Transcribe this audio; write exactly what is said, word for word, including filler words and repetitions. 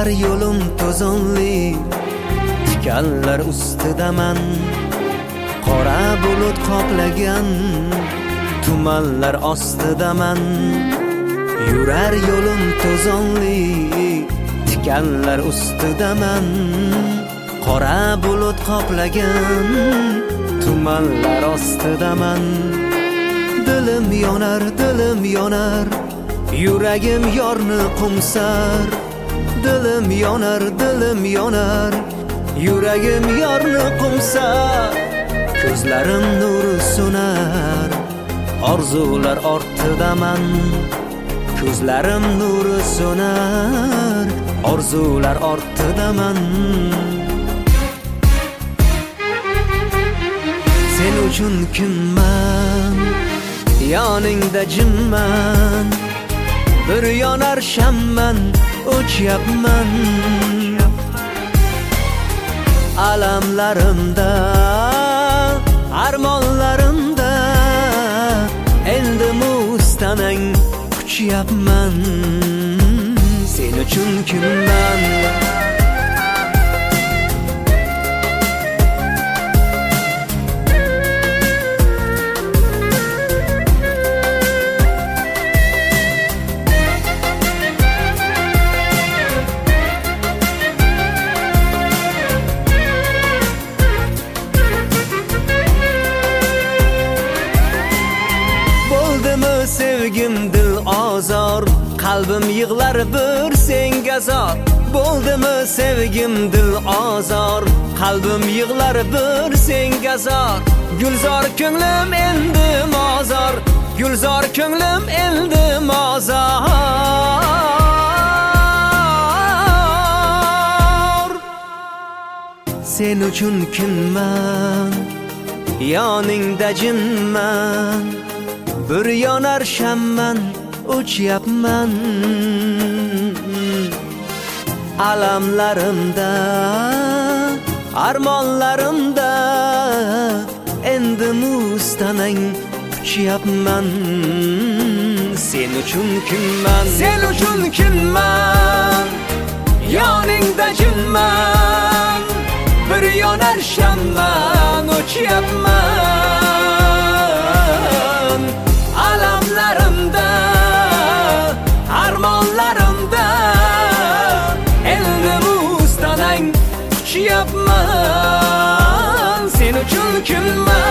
yurar yo'lim to'zonli, tikanlar ustidaman. Qora bulut qoplagan tumanlar ostidaman. Yurar yo'lim to'zonli, tikanlar ustidaman. Qora bulut qoplagan tumanlar ostidaman. Dilim yonar, dilim yonar, yuragim yorni qumsar. Dilim yonar, dilim yonar, yuragim yorni qumsar. Ko'zlarim nuri so'nar, orzular ortidaman. Ko'zlarim nuri so'nar, orzular ortidaman. Sen uchun kimman, yoningda jimman. Bir yonar shamman, o'chyapman. Alamlarimda, armonlarimda endi mustanang kuchyapman. Sen uchun kimman? Sevgim dil azor, qalbim yig'lar bir senga zor. Bo'ldimi sevgim dil azor, qalbim yig'lar bir senga zor. Gulzor ko'nglim endi mozor, gulzor ko'nglim endi mozor. Sen uchun kimman, yoningda jimman. Bir yonar shamman, o'chyapman. Alamlarimda, armonlarimda endi mustanang kuchyapman. Sen uchun kimman? Sen uchun kimman? Yoningda jimman. Bir yonar shamman, o'chyapman. Alamlarimda, armonlarimda endi mustanang kuchyapman. Sen uchun kimman?